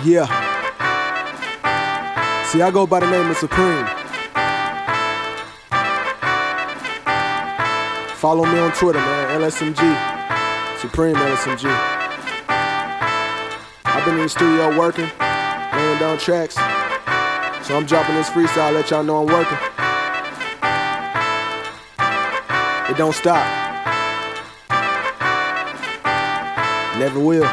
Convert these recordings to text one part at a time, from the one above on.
Yeah. See, I go by the name of Supreme. Follow me on Twitter, man. LSMG. Supreme LSMG. I've been in the studio working, laying down tracks. So I'm dropping this freestyle, let y'all know I'm working. It don't stop. Never will.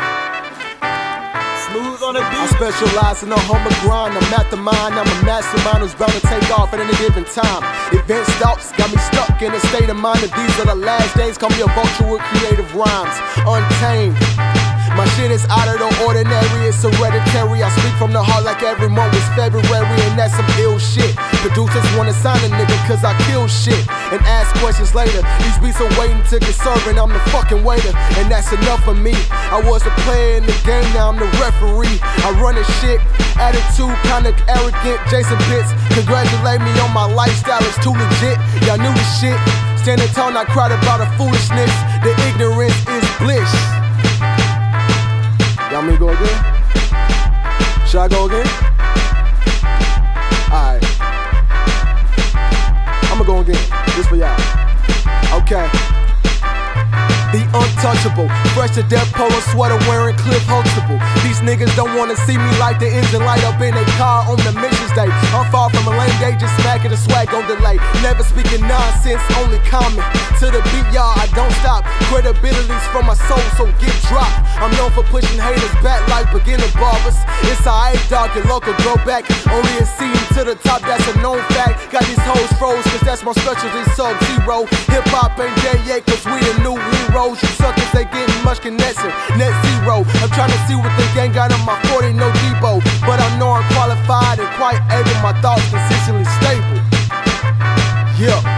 Smooth on the beat. I specialize in the home grind. I'm at the mind. I'm a mastermind who's bound to take off at any given time. Event stops, got me stuck in a state of mind. If these are the last days, call me a vulture with creative rhymes. Untamed. My shit is out of the ordinary, it's hereditary. I speak from the heart like every month was February, and that's some ill shit. Producers wanna sign a nigga cause I kill shit and ask questions later. These beats are waiting to get served and I'm the fucking waiter, and that's enough for me. I was a player in the game, now I'm the referee. I run the shit, attitude kinda arrogant. Jason Pitts, congratulate me on my lifestyle, it's too legit. Y'all knew the shit, standing tall, not cried about the foolishness. The ignorance is bliss. Y'all want me to go again? Should I go again? Alright. I'ma go again. This for y'all. Okay. The untouchable, fresh to death polo sweater wearing Cliff Huxtable. These niggas don't wanna see me like the engine light up in a car on the missions day. I'm far from a lame day, just smacking the swag on delay. Never speaking nonsense, only comment. To the beat, y'all, I don't stop. Credibility's from my soul, so get dropped. I'm known for pushing haters back like beginner barbers. It's alright, dog, your local grow back. Only a seed to the top, that's a known fact. Got these hoes froze, cause that's my specialty, Sub-Zero. Hip-hop ain't dead yet, cause we the new heroes. You suckers ain't getting much connection, net zero. I'm trying to see what the gang got on my 40, no Debo. But I know I'm qualified and quite able, my thoughts consistently stable. Yeah.